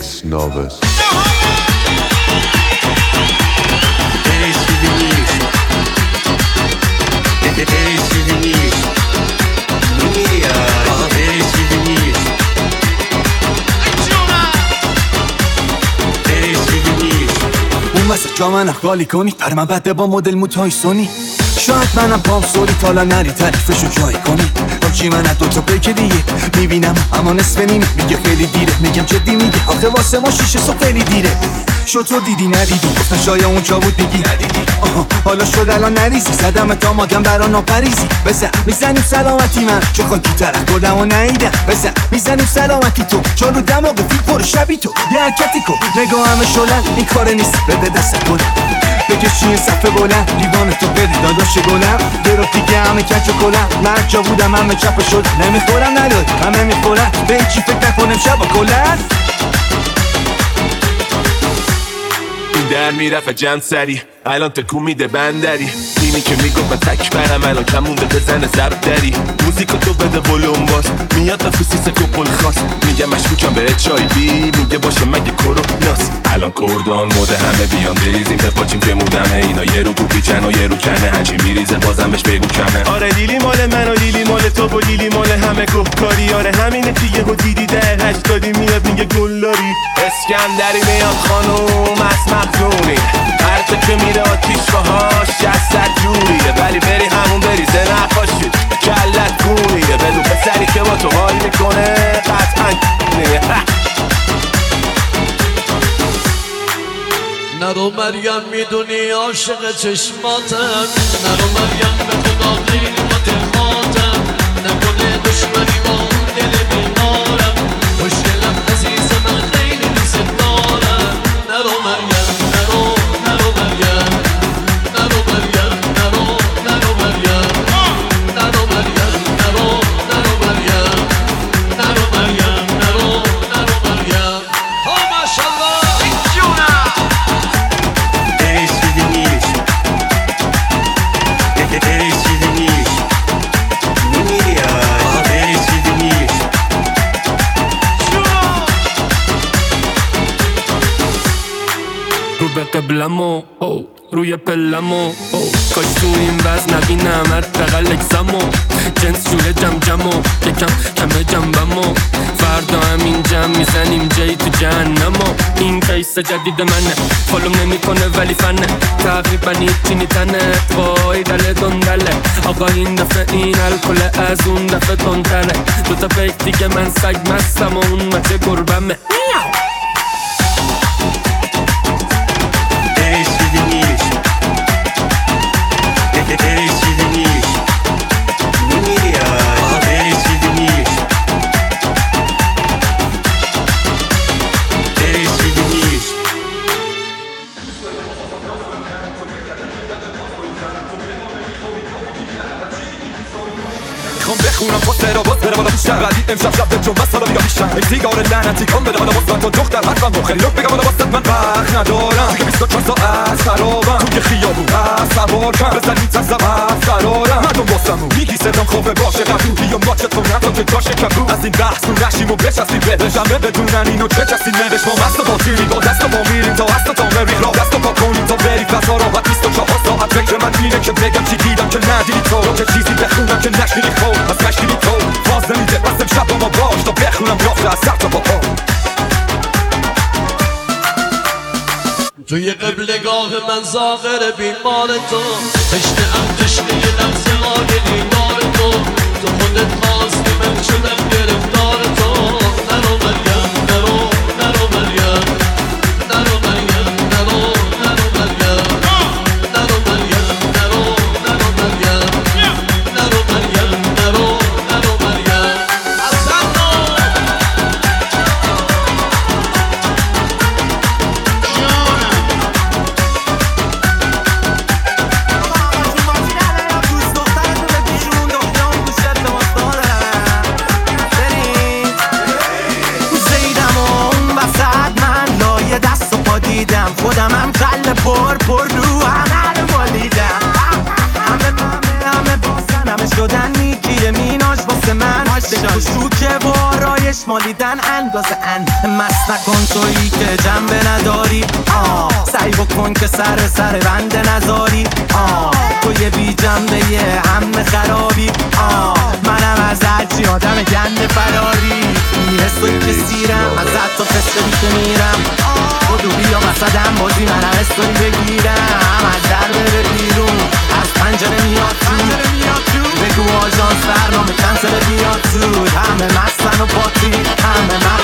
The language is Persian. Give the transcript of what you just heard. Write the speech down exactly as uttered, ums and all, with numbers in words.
Mix Novus. Esse Vinícius, esse Vinícius, minha, esse Vinícius, esse Vinícius. اون وسط جا من خالی کنی پر من بده با مدل موتای سونی شاید منم پام سوری تالا نری تعریفشو جای کنی چی من از دوتا پیک دیگه میبینم اما نصف نیمی میگه خیلی دیره میگم جدی میگه آخه واسه ما شیشه صبح خیلی دیره شو تو دیدی ندیدی گفتن شاید اونجا بود میگی ندیدی آها حالا شد الان نریزی زدم تا مادم برا ناپریزی بزن میزنیم سلامتی من چون خاکی طرف کردم و نیدم بزن میزنیم سلامتی تو چون رو دماغ فیل پر شبی تو یه حرکتی کن نگاه همه شلن این کار نیست بده دست کن بکش چیه صفحه بلند لیوان تو بری داداش گلم درو دیگه همه کچ و کلم من جا بودم همه چپ شد نمیخورم نداد همه میخورم به چی فکر نکنم شب کلن این در میرفت جمع سری الان تکون میده بندری اینی که میگفت من تک برم الان کم مونده بزنه زب دری موزیکو تو بده ولوم باز میاد نفوسیس کپل خواست میگه مشکوکم به اچ آی وی میگه باشه مگه کرونا الان کردان موده همه بیان بریزیم بپاچیم که مودمه اینا یه رو پیچن و یه رو کنه هرچی میریزه بازم بهش بگو کمه آره لیلی مال من و لیلی مال تو و لیلی مال همه گفت کاری آره همینه که یهو دیدی ده هشتادی میاد میگه گلاری اسکندری میاد خانوم از مخزونی هر که میره آتیش باهاش جسد جوریه ولی بری همون بریزه نقاشی کلت گونیه بدو پسری که با تو حال میکنه قطعا نیه نرو مریم میدونی عاشق چشماتم نرو مریم به خدا قیمت خاتم نکنه دشمنی با دل بیمارم مشکلم عزیز من خیلی دوست دارم نرو مریم نرو نرو مریم نرو مریم نرو نرو مریم نرو مریم نرو نرو مریم نرو مریم نرو نرو مریم ها ماشاءالله رو به قبلمو او روی پلمو او کاش تو این وزن نبینم حداقل اکسمو جنس جوره جم جمو یکم کمه جنبمو فردا همین جم میزنیم جایی تو جهنمو این کیس جدید منه فالوم نمی کنه ولی فنه تقریبا هیچی نیتنه وای دل گندله آقا این دفعه این الکل از اون دفعه تندره دوتا بیک دیگه من سگ مستم و اون مچه گربمه بخونم پاسه را باز بره بالا بیشتر ردید امشب شب دل جون بس حالا بیا بیشتر این سیگار لعنتی کن بده بالا باز تو دختر حتما با خیلی لب بگم بالا باست من وقت ندارم دیگه بیست و چهار ساعت خرابم توی خیابون از سوار کن بزن این تزم از قرارم مردم باستمون میگی صدام خوبه باشه قبول بیا ماچه تو ندار که داشه کبود از این بحث رو نشیم و بچستیم بهشم بدونن اینو چه چستیم نوش ما مست و باطیری با دست و با میریم تا هست و تا مری را دست و پا کنیم تا بری فضا را باید بیست و چهار ساعت فکر من اینه که بگم چی دیدم که ندیدی تو که چیزی بخونم که نشنیدی خود از مشکلی تو فاز نمیده بستم شب با ما باش تا بخونم رافته از سر تا با پا توی قبلگاه من زاغر بیمار تو تشنه ام تشنه یه لحظه آگلی دار تو تو خودت خواستی من شدم گرفتار تو نرو مریم نرو نرو مریم نرو مریم نرو نرو مریم نرو مریم نرو نرو مریم نرو مریم نرو نرو مریم مالیدن اندازه ان مست نکن تویی که جنبه نداری آه سعی بکن که سر سر بنده نذاری آه توی بی جنبه یه هم خرابی آه منم از هرچی آدم گنده فراری میرسوی که سیرم از حتی فستری که میرم خودو بیا وسطم بازی منم استوری بگیرم از در بره بیرون از پنجره میاد تو بگو آژانس برنامه کنسل بیاد تو همه مستن و پاتی همه مستن